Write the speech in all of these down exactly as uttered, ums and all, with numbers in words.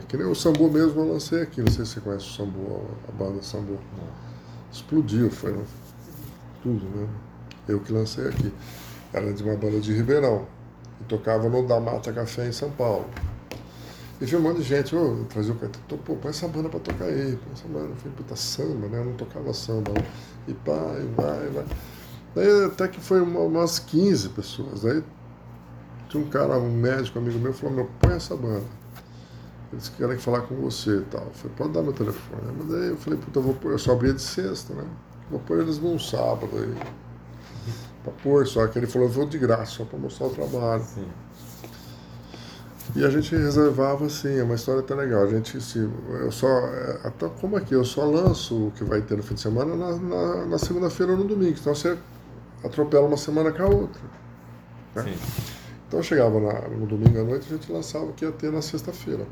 Que nem o Sambo mesmo eu lancei aqui, não sei se você conhece o Sambo, a banda Sambo. Explodiu, foi né? Tudo, né? Eu que lancei aqui. Era de uma banda de Ribeirão. E tocava no Da Mata Café em São Paulo. E tinha um monte de gente, ô, oh, trazia o cara, pô, põe essa banda pra tocar aí, põe essa banda, eu falei, puta, samba, né? Eu não tocava samba. Não. E pá, e vai, e vai. Daí até que foi uma, umas quinze pessoas. Daí tinha um cara, um médico, amigo meu, falou, meu, põe essa banda. Eles querem falar com você e tal. Eu falei, pode dar meu telefone. Mas daí eu falei, puta, eu, vou pôr, eu só abria de sexta, né? Vou pôr eles num sábado aí. Pra pôr, só que ele falou, eu vou de graça, só pra mostrar o trabalho. Sim. E a gente reservava assim, é uma história até legal. A gente, se, eu só, até como aqui, eu só lanço o que vai ter no fim de semana na, na, na segunda-feira ou no domingo. Então você atropela uma semana com a outra. Né? Sim. Então eu chegava na, no domingo à noite, a gente lançava o que ia ter na sexta-feira.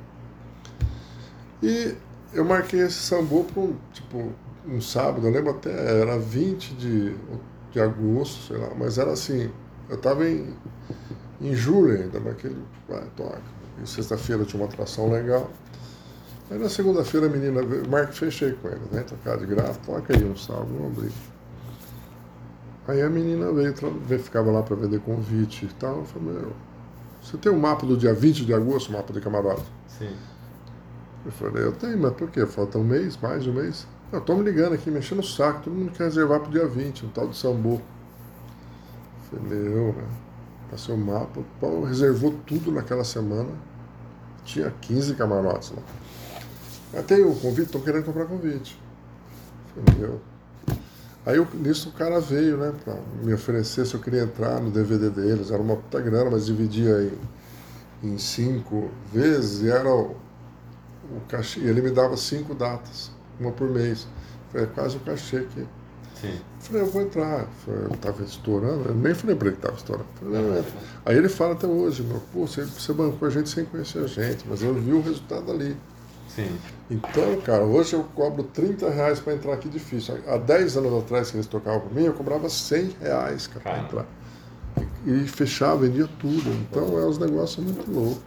E eu marquei esse Sambo para um, tipo, um sábado, eu lembro até, era vinte de, de agosto, sei lá, mas era assim, eu estava em, em julho ainda, naquele, vai, toca. E sexta-feira tinha uma atração legal. Aí na segunda-feira a menina, eu marquei, fechei com ela, né, tocar de graça, toca aí um sábado, vamos abrir. Aí a menina veio, veio ficava lá para vender convite e tal, eu falei, meu, você tem um mapa do dia vinte de agosto, o mapa de camarote? Sim. Eu falei, eu tenho, mas por quê? Falta um mês, mais de um mês? Eu tô me ligando aqui, mexendo o saco, todo mundo quer reservar pro dia vinte, um tal de Sambo. Eu falei, eu, né? Passei o mapa, o Paulo reservou tudo naquela semana, tinha quinze camarotes lá. Mas tem o convite, estão querendo comprar convite. Eu falei, meu. Aí eu, nisso o cara veio, né, pra me oferecer se eu queria entrar no D V D deles, era uma puta grana, mas dividia em, em cinco vezes e era o o cachê, ele me dava cinco datas, uma por mês. Foi quase o cachê aqui. Sim. Eu falei, eu vou entrar. Eu estava estourando, eu nem falei para ele que estava estourando. Falei, não, entra. Aí ele fala até hoje, meu, pô, você, você bancou a gente sem conhecer a gente, mas eu vi o resultado ali. Sim. Então, cara, hoje eu cobro trinta reais para entrar aqui difícil. Há dez anos atrás que eles tocavam por mim, eu cobrava cem reais para entrar. E, e fechava, vendia tudo. Então é uns negócios muito loucos.